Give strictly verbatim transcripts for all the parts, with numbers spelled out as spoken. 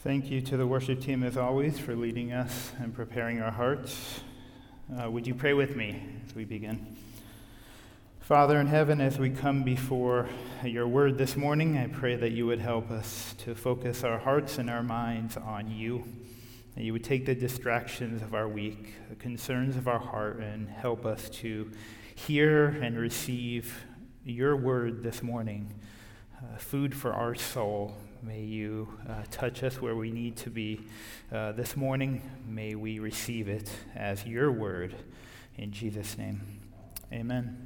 Thank you to the worship team, as always, for leading us and preparing our hearts. Uh, would you pray with me as we begin? Father in heaven, as we come before your word this morning, I pray that you would help us to focus our hearts and our minds on you, that you would take the distractions of our week, the concerns of our heart, and help us to hear and receive your word this morning, uh, food for our soul. May you uh, touch us where we need to be uh, this morning. May we receive it as your word. In Jesus' name, amen.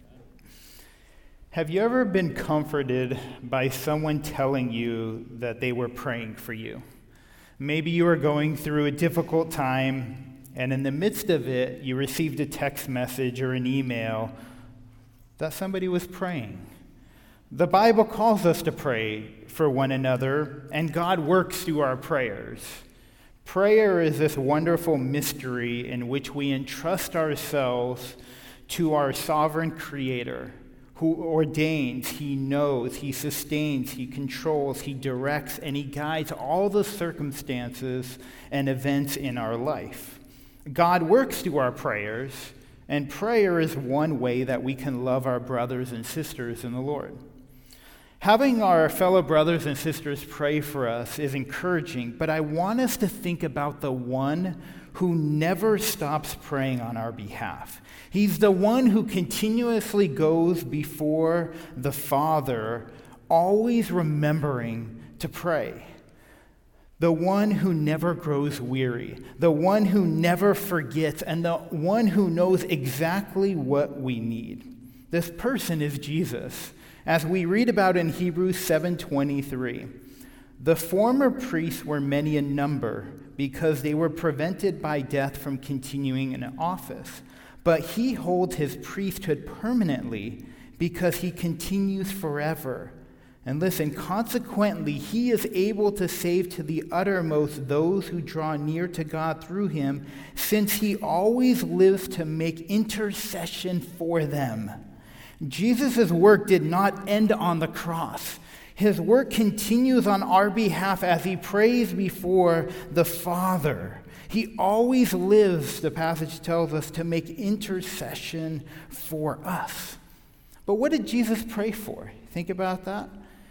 Have you ever been comforted by someone telling you that they were praying for you? Maybe you were going through a difficult time, and in the midst of it, you received a text message or an email that somebody was praying. The Bible calls us to pray for one another, and God works through our prayers. Prayer is this wonderful mystery in which we entrust ourselves to our sovereign Creator, who ordains, He knows, He sustains, He controls, He directs, and He guides all the circumstances and events in our life. God works through our prayers, and prayer is one way that we can love our brothers and sisters in the Lord. Having our fellow brothers and sisters pray for us is encouraging, but I want us to think about the one who never stops praying on our behalf. He's the one who continuously goes before the Father, always remembering to pray. The one who never grows weary, the one who never forgets, and the one who knows exactly what we need. This person is Jesus. As we read about in Hebrews seven twenty-three, the former priests were many in number because they were prevented by death from continuing in office. But he holds his priesthood permanently because he continues forever. And listen, consequently, he is able to save to the uttermost those who draw near to God through him, since he always lives to make intercession for them. Jesus' work did not end on the cross. His work continues on our behalf as he prays before the Father. He always lives, the passage tells us, to make intercession for us. But what did Jesus pray for? Think about that.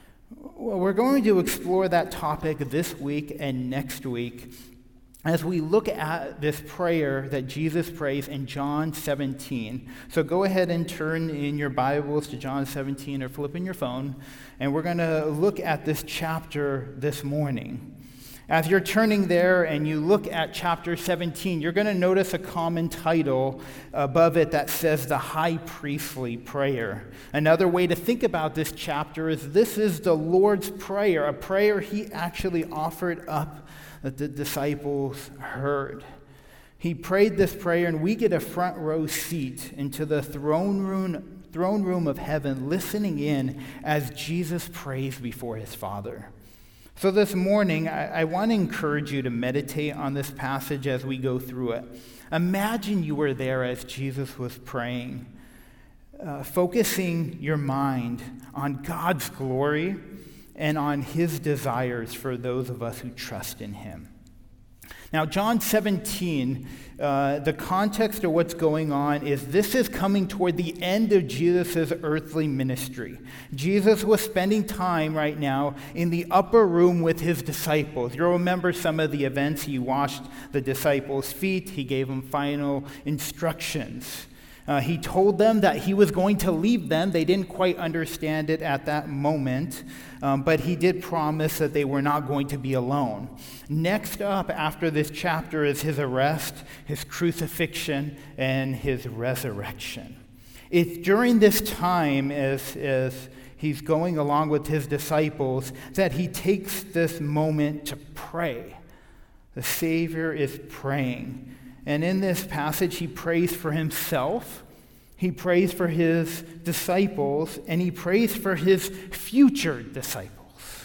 Well, we're going to explore that topic this week and next week as we look at this prayer that Jesus prays in John seventeen. So go ahead and turn in your Bibles to John seventeen or flip in your phone, and we're going to look at this chapter this morning. As you're turning there and you look at chapter seventeen, you're going to notice a common title above it that says the high priestly prayer. Another way to think about this chapter is this is the Lord's Prayer, a prayer he actually offered up that the disciples heard. He prayed this prayer, and we get a front row seat into the throne room, throne room of heaven, listening in as Jesus prays before his Father. So this morning, I, I want to encourage you to meditate on this passage as we go through it. Imagine you were there as Jesus was praying, uh, focusing your mind on God's glory and on his desires for those of us who trust in him. Now, John seventeen, uh, the context of what's going on is this is coming toward the end of Jesus' earthly ministry. Jesus was spending time right now in the upper room with his disciples. You'll remember some of the events. He washed the disciples' feet. He gave them final instructions. Uh, he told them that he was going to leave them. They didn't quite understand it at that moment, um, but he did promise that they were not going to be alone. Next up after this chapter is his arrest, his crucifixion, and his resurrection. It's during this time as, as he's going along with his disciples that he takes this moment to pray. The Savior is praying. And in this passage, he prays for himself, he prays for his disciples, and he prays for his future disciples.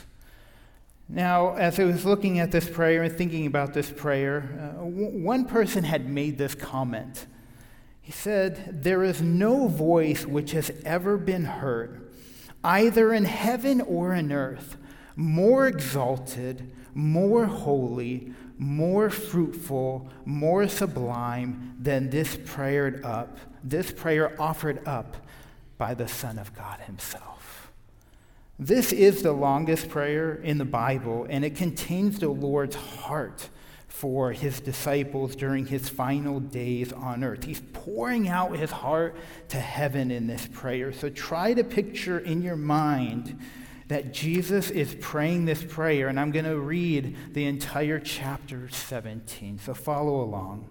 Now, as I was looking at this prayer and thinking about this prayer, uh, w- one person had made this comment. He said, "There is no voice which has ever been heard, either in heaven or in earth, more exalted, more holy, more fruitful, more sublime than this prayer up, this prayer offered up by the Son of God himself. This is the longest prayer in the Bible, and it contains the Lord's heart for his disciples during his final days on earth. He's pouring out his heart to heaven in this prayer. So try to picture in your mind that Jesus is praying this prayer, and I'm going to read the entire chapter seventeen, so follow along.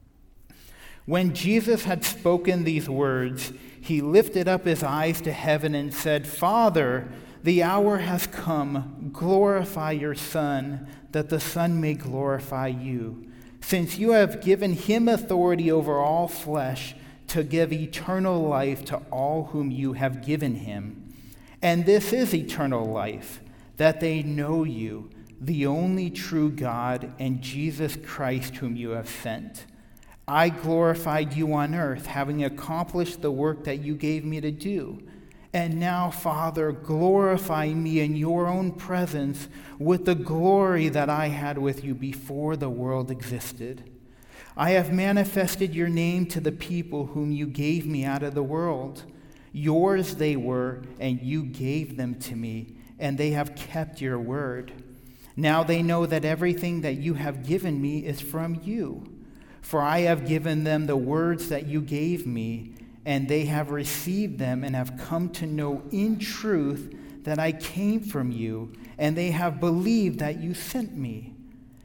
When Jesus had spoken these words, he lifted up his eyes to heaven and said, "Father, the hour has come. Glorify your Son, that the Son may glorify you, since you have given him authority over all flesh to give eternal life to all whom you have given him. And this is eternal life, that they know you, the only true God, and Jesus Christ whom you have sent. I glorified you on earth, having accomplished the work that you gave me to do. And now, Father, glorify me in your own presence with the glory that I had with you before the world existed. I have manifested your name to the people whom you gave me out of the world. Yours they were, and you gave them to me, and they have kept your word. Now they know that everything that you have given me is from you. For I have given them the words that you gave me, and they have received them and have come to know in truth that I came from you, and they have believed that you sent me.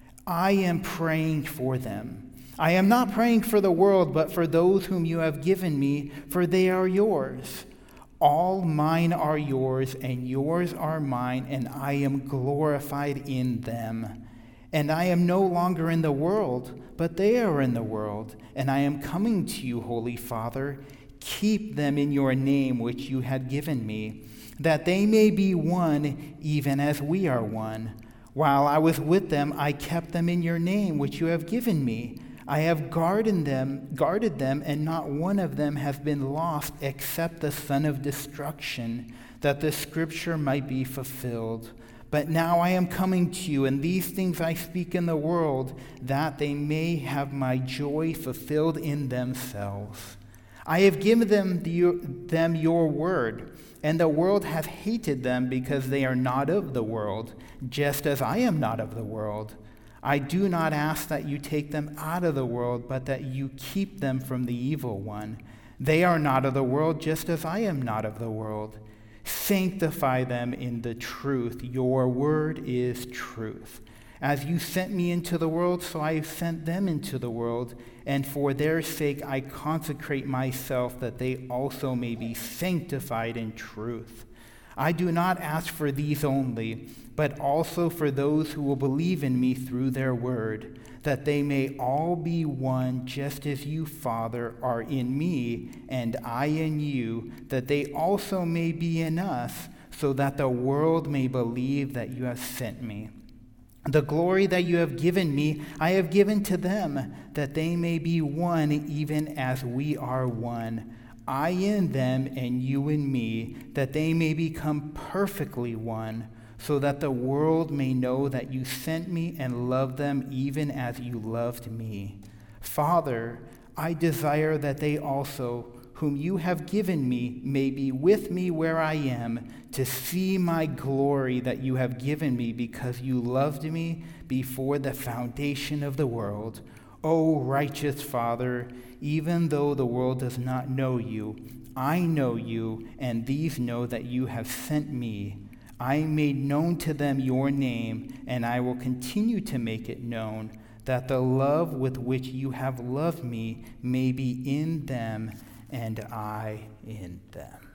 I am praying for them. I am not praying for the world, but for those whom you have given me, for they are yours. All mine are yours, and yours are mine, and I am glorified in them. And I am no longer in the world, but they are in the world, and I am coming to you, Holy Father. Keep them in your name which you had given me, that they may be one, even as we are one. While I was with them, I kept them in your name which you have given me. I have guarded them, guarded them, and not one of them has been lost except the son of destruction, that the scripture might be fulfilled. But now I am coming to you, and these things I speak in the world, that they may have my joy fulfilled in themselves. I have given them, the, them your word, and the world hath hated them because they are not of the world, just as I am not of the world. I do not ask that you take them out of the world, but that you keep them from the evil one. They are not of the world, just as I am not of the world. Sanctify them in the truth. Your word is truth. As you sent me into the world, so I have sent them into the world, and for their sake I consecrate myself, that they also may be sanctified in truth. I do not ask for these only, but also for those who will believe in me through their word, that they may all be one, just as you, Father, are in me, and I in you, that they also may be in us, so that the world may believe that you have sent me. The glory that you have given me, I have given to them, that they may be one, even as we are one. I in them and you in me, that they may become perfectly one, so that the world may know that you sent me and loved them even as you loved me. Father, I desire that they also, whom you have given me, may be with me where I am, to see my glory that you have given me, because you loved me before the foundation of the world. O righteous Father, even though the world does not know you, I know you, and these know that you have sent me. I made known to them your name, and I will continue to make it known, that the love with which you have loved me may be in them, and I in them.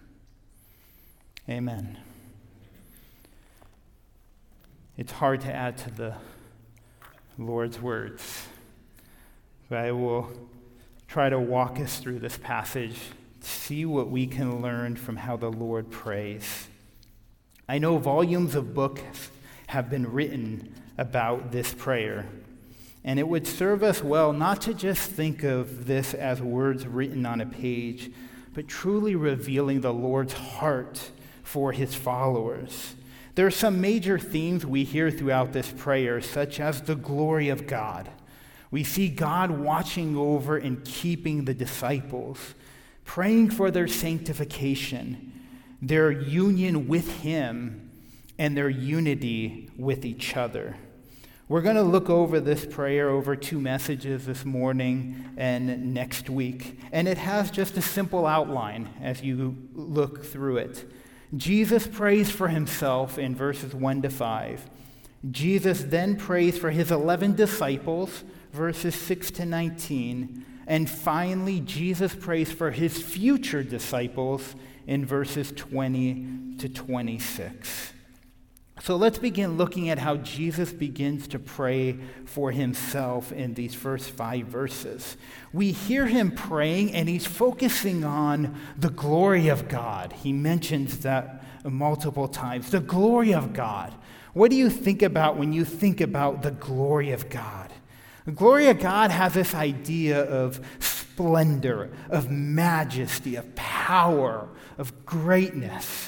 Amen. It's hard to add to the Lord's words, but I will try to walk us through this passage, see what we can learn from how the Lord prays. I know volumes of books have been written about this prayer, and it would serve us well not to just think of this as words written on a page, but truly revealing the Lord's heart for his followers. There are some major themes we hear throughout this prayer, such as the glory of God. We see God watching over and keeping the disciples, praying for their sanctification, their union with Him, and their unity with each other. We're going to look over this prayer over two messages this morning and next week, and it has just a simple outline as you look through it. Jesus prays for Himself in verses one to five. Jesus then prays for His eleven disciples, verses six to nineteen. And finally, Jesus prays for His future disciples in verses twenty to twenty-six. So let's begin looking at how Jesus begins to pray for Himself in these first five verses. We hear Him praying, and He's focusing on the glory of God. He mentions that multiple times, the glory of God. What do you think about when you think about the glory of God? The glory of God has this idea of splendor, of majesty, of power, of greatness.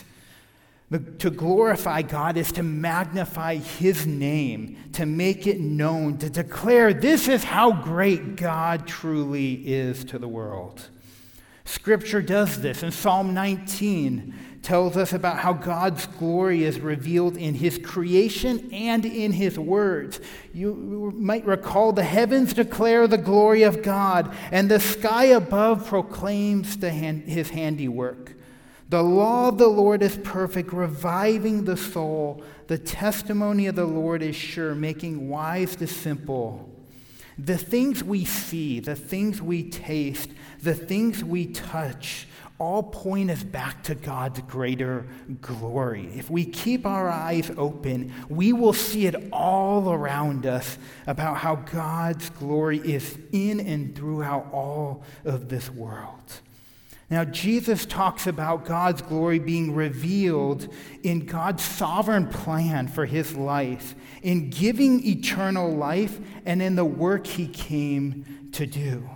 To glorify God is to magnify His name, to make it known, to declare this is how great God truly is to the world. Scripture does this. In Psalm nineteen tells us about how God's glory is revealed in His creation and in His words. You might recall the heavens declare the glory of God, and the sky above proclaims the hand, His handiwork. The law of the Lord is perfect, reviving the soul. The testimony of the Lord is sure, making wise the simple. The things we see, the things we taste, the things we touch, all point us back to God's greater glory. If we keep our eyes open, we will see it all around us about how God's glory is in and throughout all of this world. Now, Jesus talks about God's glory being revealed in God's sovereign plan for His life, in giving eternal life, and in the work He came to do.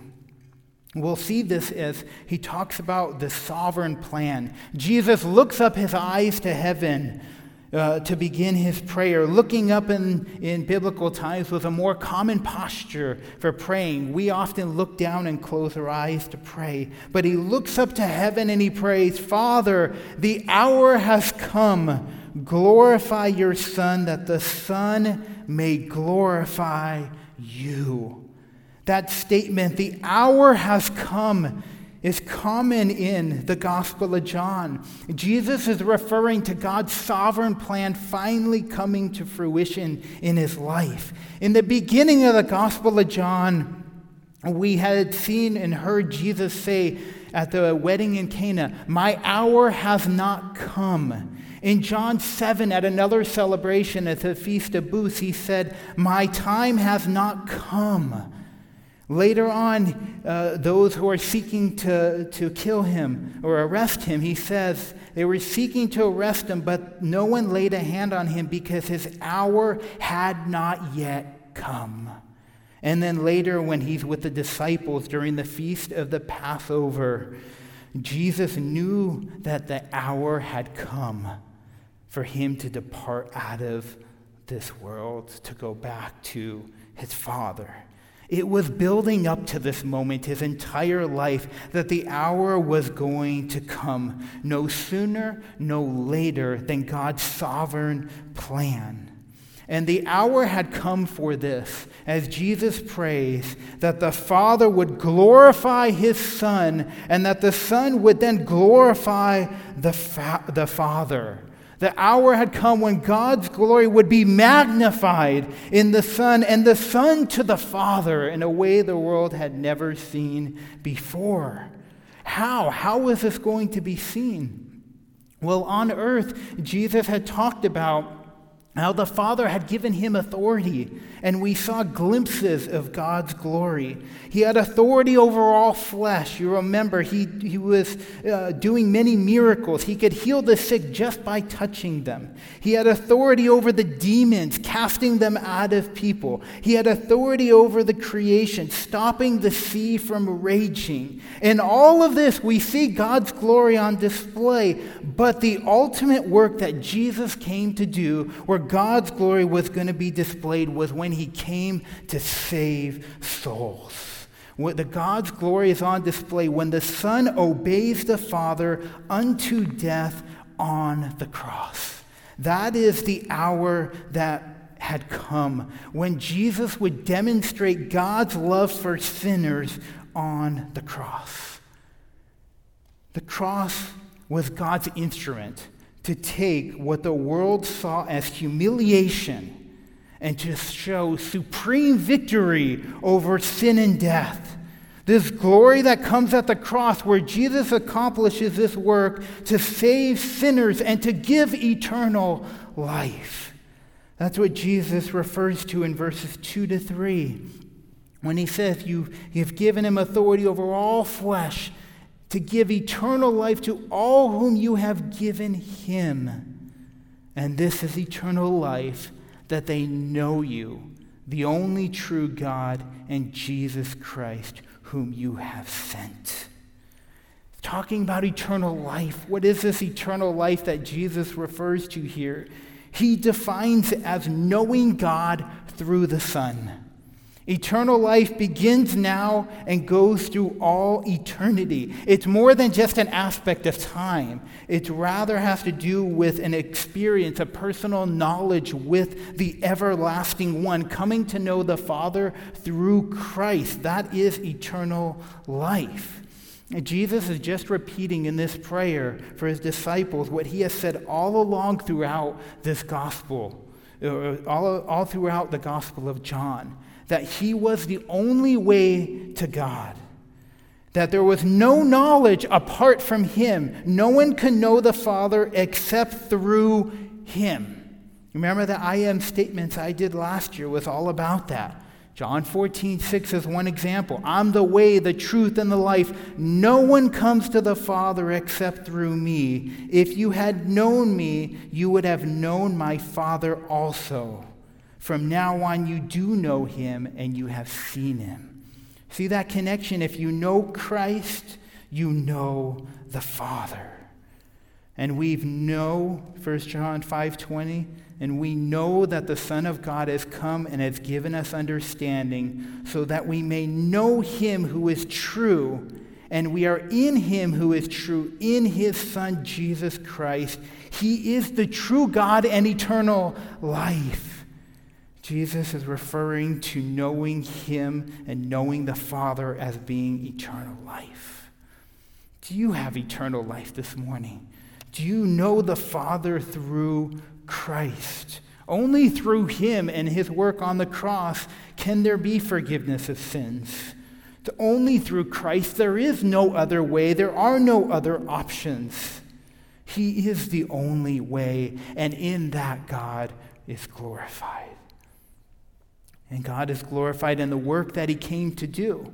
We'll see this as He talks about the sovereign plan. Jesus looks up His eyes to heaven uh, to begin His prayer. Looking up in, in biblical times was a more common posture for praying. We often look down and close our eyes to pray. But He looks up to heaven and He prays, Father, the hour has come. Glorify your Son, that the Son may glorify you. That statement, the hour has come, is common in the Gospel of John. Jesus is referring to God's sovereign plan finally coming to fruition in His life. In the beginning of the Gospel of John, we had seen and heard Jesus say at the wedding in Cana, my hour has not come. In John seven, at another celebration at the Feast of Booths, He said, my time has not come. Later on, uh, those who are seeking to, to kill Him or arrest Him, He says they were seeking to arrest Him, but no one laid a hand on Him because His hour had not yet come. And then later, when He's with the disciples during the feast of the Passover, Jesus knew that the hour had come for Him to depart out of this world, to go back to His Father. It was building up to this moment His entire life that the hour was going to come no sooner, no later than God's sovereign plan. And the hour had come for this, as Jesus prays, that the Father would glorify His Son, and that the Son would then glorify the, fa- the Father. The hour had come when God's glory would be magnified in the Son, and the Son to the Father in a way the world had never seen before. How? How was this going to be seen? Well, on earth, Jesus had talked about how the Father had given him authority, and we saw glimpses of God's glory. He had authority over all flesh. You remember, he, he was uh, doing many miracles. He could heal the sick just by touching them. He had authority over the demons, casting them out of people. He had authority over the creation, stopping the sea from raging. In all of this, we see God's glory on display, but the ultimate work that Jesus came to do, where God's glory was going to be displayed, was when he came to save souls. When the God's glory is on display when the Son obeys the Father unto death on the cross. That is the hour that had come when Jesus would demonstrate God's love for sinners on the cross. The cross was God's instrument to take what the world saw as humiliation and to show supreme victory over sin and death. This glory that comes at the cross, where Jesus accomplishes this work to save sinners and to give eternal life. That's what Jesus refers to in verses two to three. When he says, you, you've given him authority over all flesh, to give eternal life to all whom you have given him. And this is eternal life, that they know you, the only true God, and Jesus Christ, whom you have sent. Talking about eternal life, what is this eternal life that Jesus refers to here? He defines it as knowing God through the Son. Eternal life begins now and goes through all eternity. It's more than just an aspect of time. It rather has to do with an experience, a personal knowledge with the everlasting one, coming to know the Father through Christ. That is eternal life. And Jesus is just repeating in this prayer for his disciples what he has said all along throughout this gospel, all, all throughout the Gospel of John. That he was the only way to God. That there was no knowledge apart from him. No one can know the Father except through him. Remember the I am statements I did last year was all about that. John fourteen six is one example. I'm the way, the truth, and the life. No one comes to the Father except through me. If you had known me, you would have known my Father also. From now on, you do know him, and you have seen him. See that connection? If you know Christ, you know the Father. And we know, First John five twenty, and we know that the Son of God has come and has given us understanding, so that we may know him who is true, and we are in him who is true, in his Son, Jesus Christ. He is the true God and eternal life. Jesus is referring to knowing him and knowing the Father as being eternal life. Do you have eternal life this morning? Do you know the Father through Christ? Only through him and his work on the cross can there be forgiveness of sins. Only through Christ. There is no other way. There are no other options. He is the only way, and in that God is glorified. And God is glorified in the work that he came to do.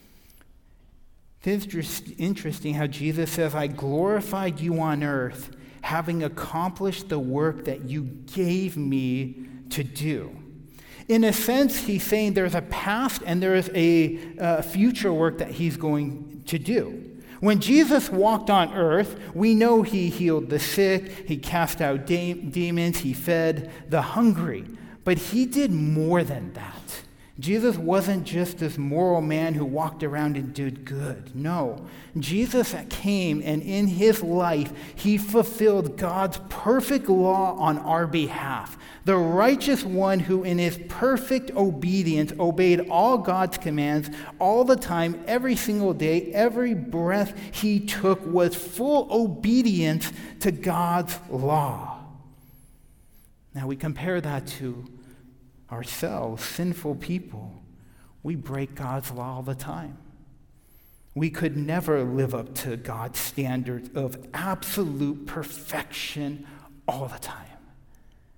It's interesting how Jesus says, I glorified you on earth, having accomplished the work that you gave me to do. In a sense, he's saying there's a past and there is a uh, future work that he's going to do. When Jesus walked on earth, we know he healed the sick, he cast out de- demons, he fed the hungry. But he did more than that. Jesus wasn't just this moral man who walked around and did good. No. Jesus came, and in his life, he fulfilled God's perfect law on our behalf. The righteous one who in his perfect obedience obeyed all God's commands all the time, every single day, every breath he took was full obedience to God's law. Now we compare that to ourselves, sinful people. We break God's law all the time. We could never live up to God's standards of absolute perfection all the time.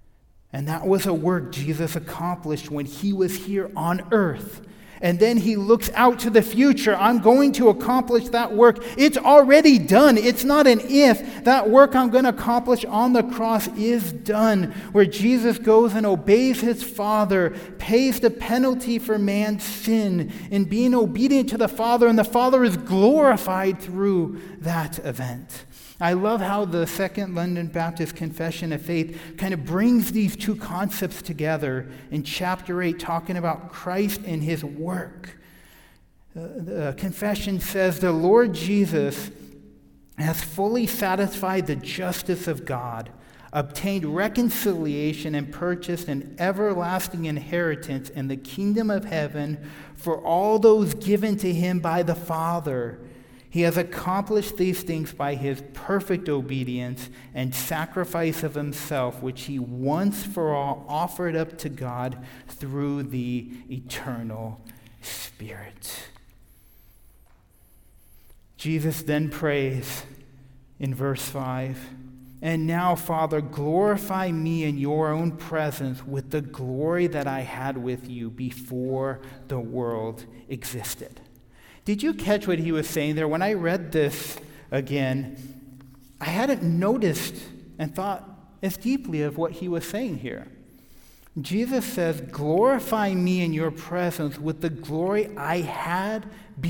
And that was a work Jesus accomplished when he was here on earth. And then he looks out to the future. I'm going to accomplish that work. It's already done. It's not an if. That work I'm going to accomplish on the cross is done, where Jesus goes and obeys his Father, pays the penalty for man's sin in being obedient to the Father, and the Father is glorified through that event. I love how the Second London Baptist Confession of Faith kind of brings these two concepts together in chapter eight, talking about Christ and his work. Uh, the confession says, the Lord Jesus has fully satisfied the justice of God, obtained reconciliation, and purchased an everlasting inheritance in the kingdom of heaven for all those given to him by the Father. He has accomplished these things by his perfect obedience and sacrifice of himself, which he once for all offered up to God through the eternal Spirit. Jesus then prays in verse five, and now, Father, glorify me in your own presence with the glory that I had with you before the world existed. Did you catch what he was saying there? When I read this again, I hadn't noticed and thought as deeply of what he was saying here. Jesus says, glorify me in your presence with the glory I had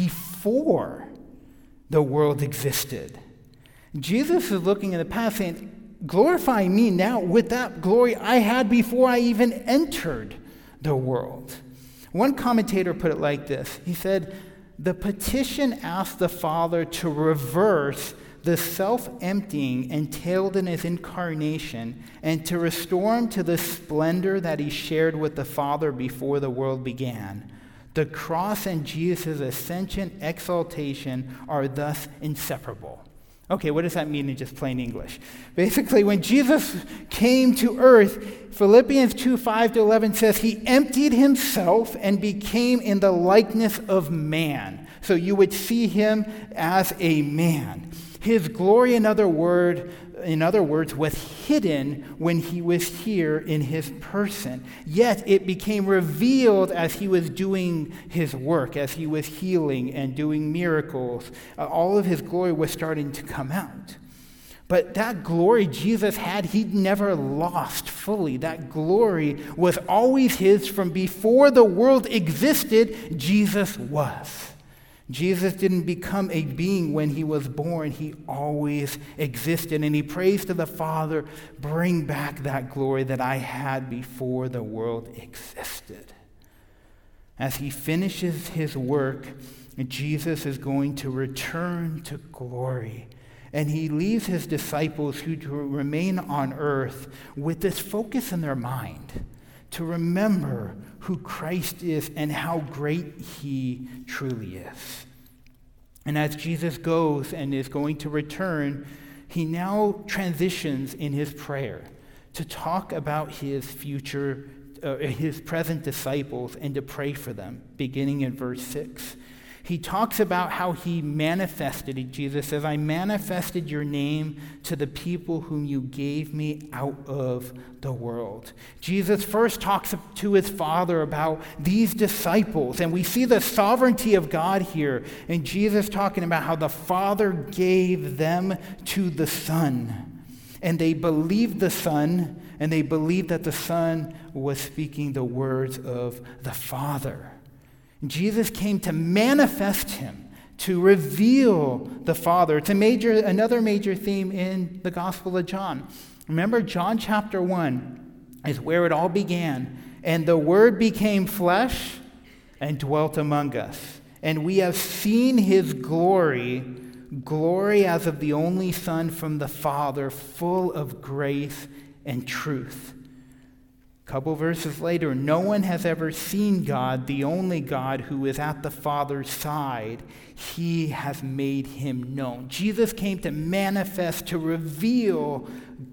before the world existed. Jesus is looking in the past saying, glorify me now with that glory I had before I even entered the world. One commentator put it like this. He said, the petition asked the Father to reverse the self-emptying entailed in his incarnation and to restore him to the splendor that he shared with the Father before the world began. The cross and Jesus' ascension exaltation are thus inseparable. Okay, what does that mean in just plain English? Basically, when Jesus came to earth, Philippians two, five to eleven says he emptied himself and became in the likeness of man. So you would see him as a man. His glory, in other word, in other words, was hidden when he was here in his person. Yet it became revealed as he was doing his work, as he was healing and doing miracles. Uh, all of his glory was starting to come out. But that glory Jesus had, he'd never lost fully. That glory was always his from before the world existed. Jesus was. Jesus didn't become a being when he was born. He always existed. And he prays to the Father, bring back that glory that I had before the world existed. As he finishes his work, Jesus is going to return to glory. And he leaves his disciples who remain on earth with this focus in their mind to remember who Christ is and how great he truly is. And as Jesus goes and is going to return, he now transitions in his prayer to talk about his future, uh, his present disciples, and to pray for them, beginning in verse six. He talks about how he manifested, Jesus says, I manifested your name to the people whom you gave me out of the world. Jesus first talks to his Father about these disciples, and we see the sovereignty of God here, and Jesus talking about how the Father gave them to the Son. And they believed the Son, and they believed that the Son was speaking the words of the Father. Jesus came to manifest him, to reveal the Father. It's a major, another major theme in the Gospel of John. Remember, John chapter one is where it all began. And the Word became flesh and dwelt among us. And we have seen his glory, glory as of the only Son from the Father, full of grace and truth. A couple verses later, no one has ever seen God, the only God who is at the Father's side. He has made him known. Jesus came to manifest, to reveal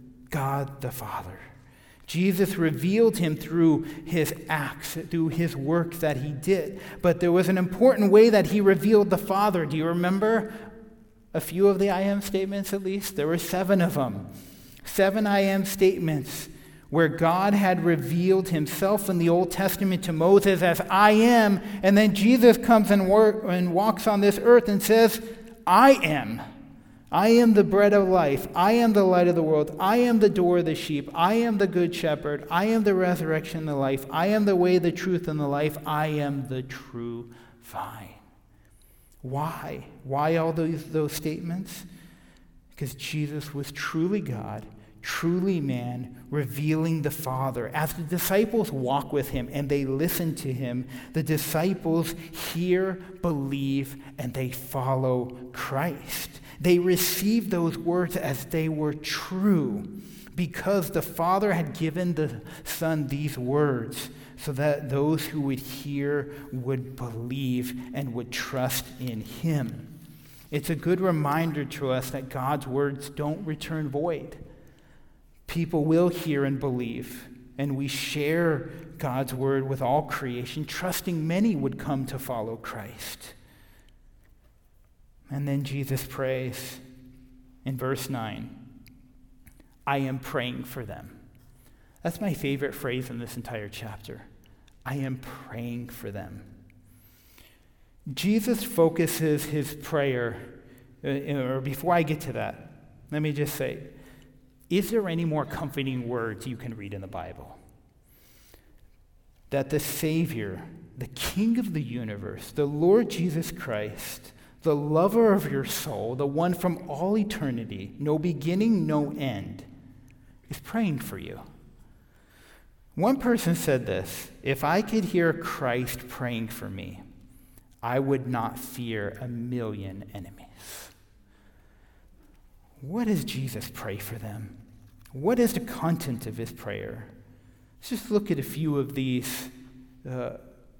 God the Father. Jesus revealed him through his acts, through his work that he did. But there was an important way that he revealed the Father. Do you remember a few of the I am statements at least? There were seven of them. Seven I am statements where God had revealed himself in the Old Testament to Moses as I am, and then Jesus comes and, wor- and walks on this earth and says, I am. I am the bread of life. I am the light of the world. I am the door of the sheep. I am the good shepherd. I am the resurrection and the life. I am the way, the truth, and the life. I am the true vine. Why? Why all those, those statements? Because Jesus was truly God, truly man, revealing the Father. As the disciples walk with him and they listen to him, the disciples hear, believe, and they follow Christ. They receive those words as they were true because the Father had given the Son these words so that those who would hear would believe and would trust in him. It's a good reminder to us that God's words don't return void. People will hear and believe, and we share God's word with all creation, trusting many would come to follow Christ. And then Jesus prays in verse nine, I am praying for them. That's my favorite phrase in this entire chapter. I am praying for them. Jesus focuses his prayer, uh, or before I get to that, let me just say, is there any more comforting words you can read in the Bible? That the Savior, the King of the universe, the Lord Jesus Christ, the lover of your soul, the one from all eternity, no beginning, no end, is praying for you. One person said this, if I could hear Christ praying for me, I would not fear a million enemies. What does Jesus pray for them? What is the content of his prayer? Let's just look at a few of these uh,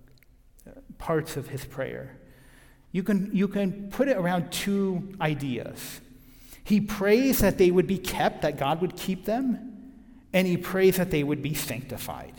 parts of his prayer. You can, you can put it around two ideas. He prays that they would be kept, that God would keep them, and he prays that they would be sanctified.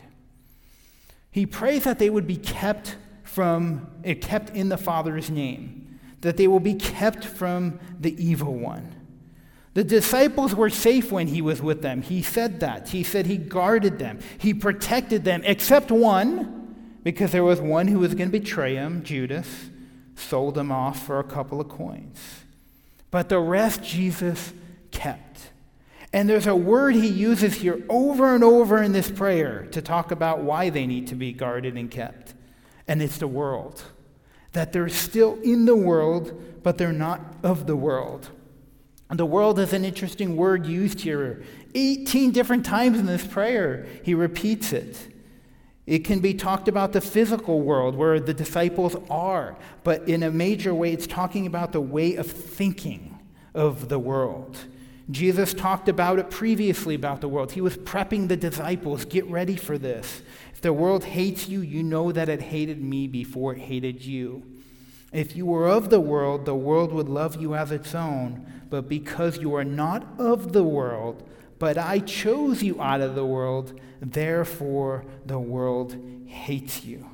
He prays that they would be kept from, kept in the Father's name, that they will be kept from the evil one. The disciples were safe when he was with them. He said that. He said he guarded them. He protected them, except one, because there was one who was going to betray him, Judas, sold him off for a couple of coins. But the rest Jesus kept. And there's a word he uses here over and over in this prayer to talk about why they need to be guarded and kept. And it's the world. That they're still in the world, but they're not of the world. The world is an interesting word used here. eighteen different times in this prayer, he repeats it. It can be talked about the physical world where the disciples are, but in a major way, it's talking about the way of thinking of the world. Jesus talked about it previously about the world. He was prepping the disciples. Get ready for this. If the world hates you, you know that it hated me before it hated you. If you were of the world, the world would love you as its own. But because you are not of the world, but I chose you out of the world, therefore the world hates you.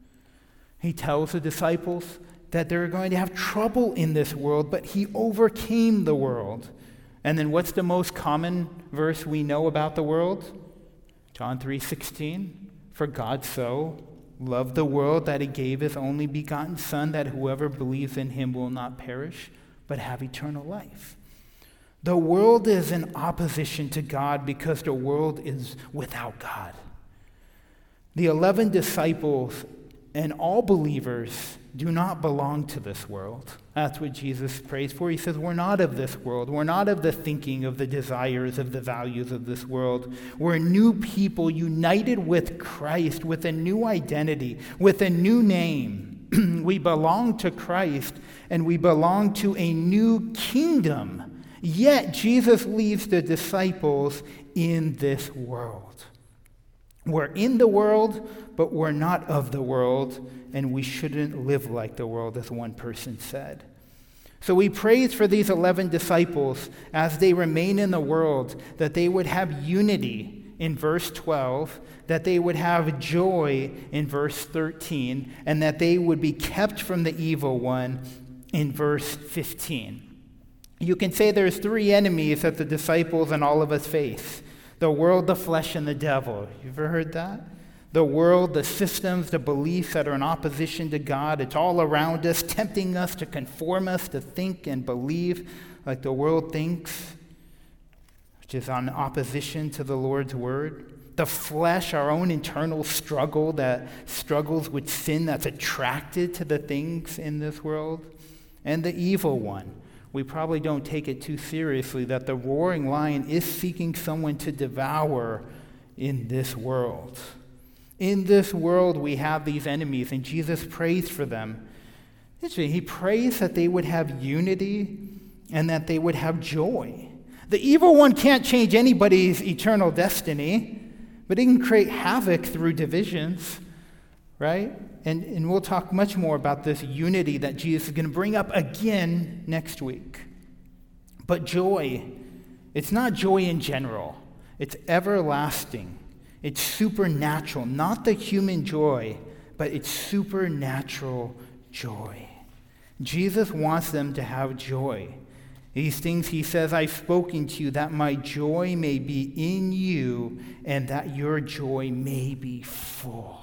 He tells the disciples that they're going to have trouble in this world, but he overcame the world. And then what's the most common verse we know about the world? John three sixteen. For God so loved the world that he gave his only begotten Son, that whoever believes in him will not perish, but have eternal life. The world is in opposition to God because the world is without God. The eleven disciples and all believers do not belong to this world. That's what Jesus prays for. He says, we're not of this world. We're not of the thinking, of the desires, of the values of this world. We're new people united with Christ, with a new identity, with a new name. We belong to Christ, and we belong to a new kingdom. Yet Jesus leaves the disciples in this world. We're in the world, but we're not of the world, and we shouldn't live like the world, as one person said. So we praise for these eleven disciples as they remain in the world, that they would have unity in verse twelve, that they would have joy in verse thirteen, and that they would be kept from the evil one in verse fifteen. You can say there's three enemies that the disciples and all of us face. The world, the flesh, and the devil. You ever heard that? The world, the systems, the beliefs that are in opposition to God, it's all around us, tempting us to conform us to think and believe like the world thinks, which is on opposition to the Lord's word. The flesh, our own internal struggle that struggles with sin that's attracted to the things in this world. And the evil one. We probably don't take it too seriously that the roaring lion is seeking someone to devour in this world. In this world, we have these enemies, and Jesus prays for them. He prays that they would have unity and that they would have joy. The evil one can't change anybody's eternal destiny, but he can create havoc through divisions, right? And, and we'll talk much more about this unity that Jesus is going to bring up again next week. But joy, it's not joy in general. It's everlasting. It's supernatural, not the human joy, but it's supernatural joy. Jesus wants them to have joy. These things he says, I've spoken to you, that my joy may be in you and that your joy may be full.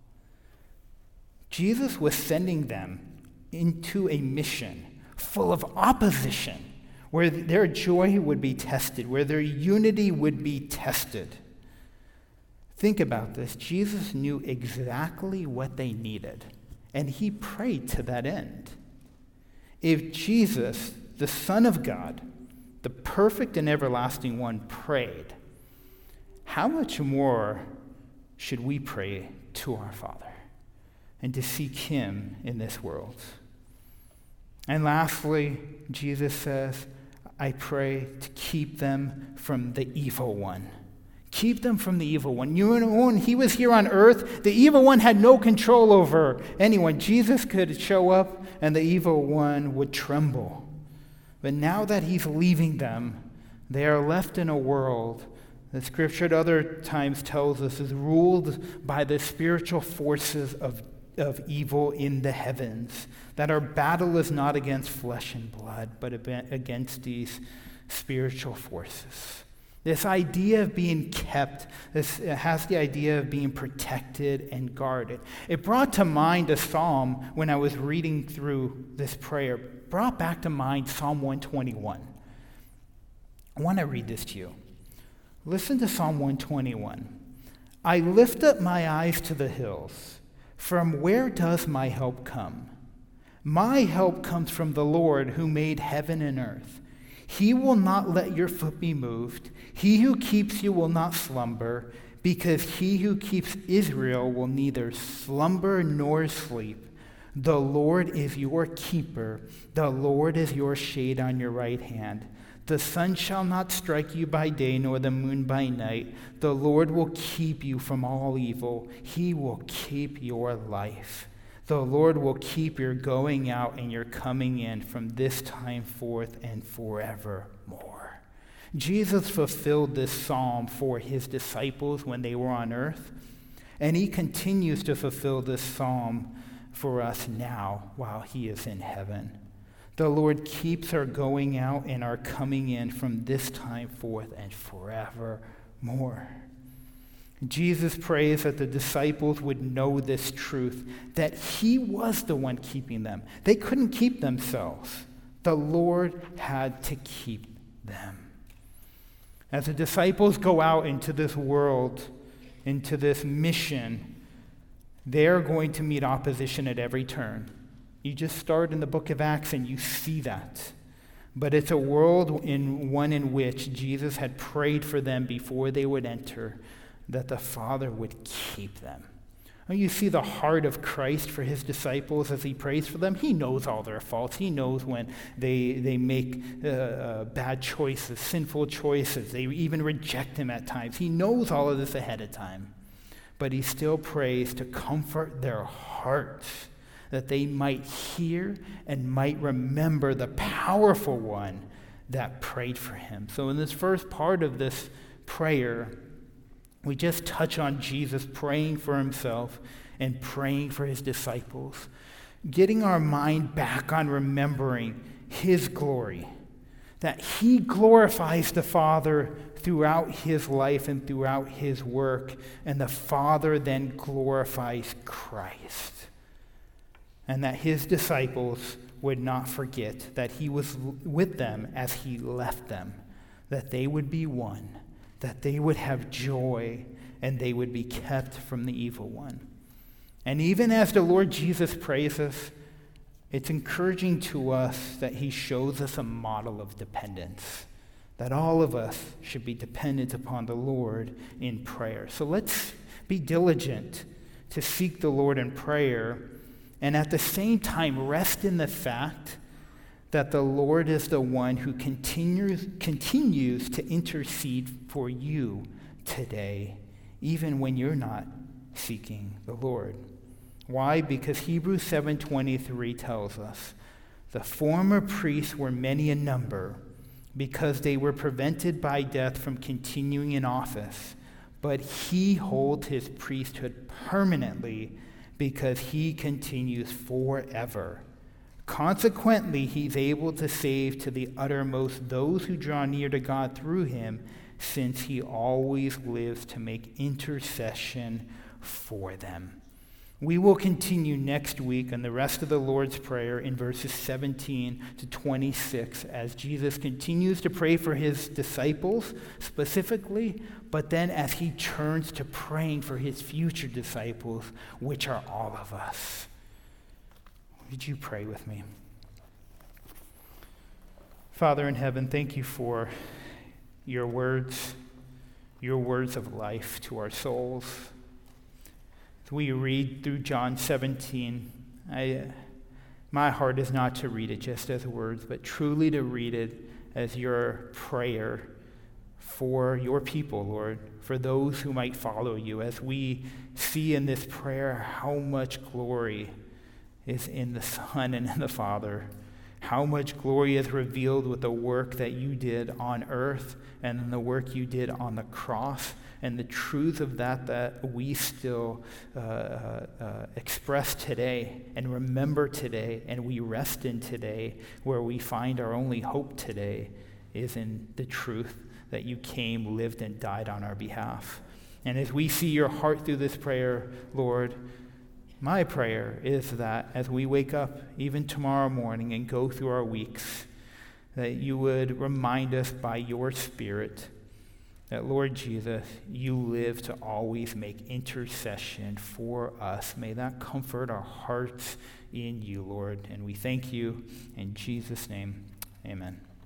Jesus was sending them into a mission full of opposition, where their joy would be tested, where their unity would be tested. Think about this. Jesus knew exactly what they needed, and he prayed to that end. If Jesus, the Son of God, the perfect and everlasting one, prayed, how much more should we pray to our Father and to seek him in this world? And lastly, Jesus says, I pray to keep them from the evil one. Keep them from the evil one. You know, when he was here on earth, the evil one had no control over anyone. Jesus could show up and the evil one would tremble. But now that he's leaving them, they are left in a world that Scripture at other times tells us is ruled by the spiritual forces of, of evil in the heavens. That our battle is not against flesh and blood, but against these spiritual forces. This idea of being kept, this has the idea of being protected and guarded. It brought to mind a psalm when I was reading through this prayer, brought back to mind Psalm one twenty-one. I want to read this to you. Listen to Psalm one twenty-one. I lift up my eyes to the hills. From where does my help come? My help comes from the Lord who made heaven and earth. He will not let your foot be moved. He who keeps you will not slumber, because he who keeps Israel will neither slumber nor sleep. The Lord is your keeper. The Lord is your shade on your right hand. The sun shall not strike you by day, nor the moon by night. The Lord will keep you from all evil. He will keep your life. The Lord will keep your going out and your coming in from this time forth and forevermore. Jesus fulfilled this psalm for his disciples when they were on earth, and he continues to fulfill this psalm for us now while he is in heaven. The Lord keeps our going out and our coming in from this time forth and forevermore. Jesus prays that the disciples would know this truth, that he was the one keeping them. They couldn't keep themselves. The Lord had to keep them. As the disciples go out into this world, into this mission, they're going to meet opposition at every turn. You just start in the book of Acts and you see that. But it's a world in one in which Jesus had prayed for them before they would enter, that the Father would keep them. And you see the heart of Christ for his disciples as he prays for them. He knows all their faults. He knows when they, they make uh, uh, bad choices, sinful choices. They even reject him at times. He knows all of this ahead of time. But he still prays to comfort their hearts, that they might hear and might remember the powerful one that prayed for him. So in this first part of this prayer, we just touch on Jesus praying for himself and praying for his disciples, getting our mind back on remembering his glory, that he glorifies the Father throughout his life and throughout his work, and the Father then glorifies Christ. And that his disciples would not forget that he was with them as he left them, that they would be one, that they would have joy, and they would be kept from the evil one. And even as the Lord Jesus prays us, it's encouraging to us that he shows us a model of dependence, that all of us should be dependent upon the Lord in prayer. So let's be diligent to seek the Lord in prayer, and at the same time rest in the fact that the Lord is the one who continues, continues to intercede for you today, even when you're not seeking the Lord. Why? Because Hebrews seven twenty-three tells us, the former priests were many in number because they were prevented by death from continuing in office, but he holds his priesthood permanently because he continues forever. Consequently, he's able to save to the uttermost those who draw near to God through him, since he always lives to make intercession for them. We will continue next week on the rest of the Lord's Prayer in verses seventeen to twenty-six as Jesus continues to pray for his disciples specifically, but then as he turns to praying for his future disciples, which are all of us. Would you pray with me? Father in heaven, thank you for your words, your words of life to our souls. As we read through John seventeen, I, my heart is not to read it just as words, but truly to read it as your prayer for your people, Lord, for those who might follow you, as we see in this prayer how much glory is in the Son and in the Father, how much glory is revealed with the work that you did on earth and the work you did on the cross, and the truth of that that we still uh, uh, uh, express today and remember today and we rest in today, where we find our only hope today is in the truth that you came, lived, and died on our behalf. And as we see your heart through this prayer, Lord, my prayer is that as we wake up, even tomorrow morning, and go through our weeks, that you would remind us by your Spirit that, Lord Jesus, you live to always make intercession for us. May that comfort our hearts in you, Lord. And we thank you in Jesus' name. Amen.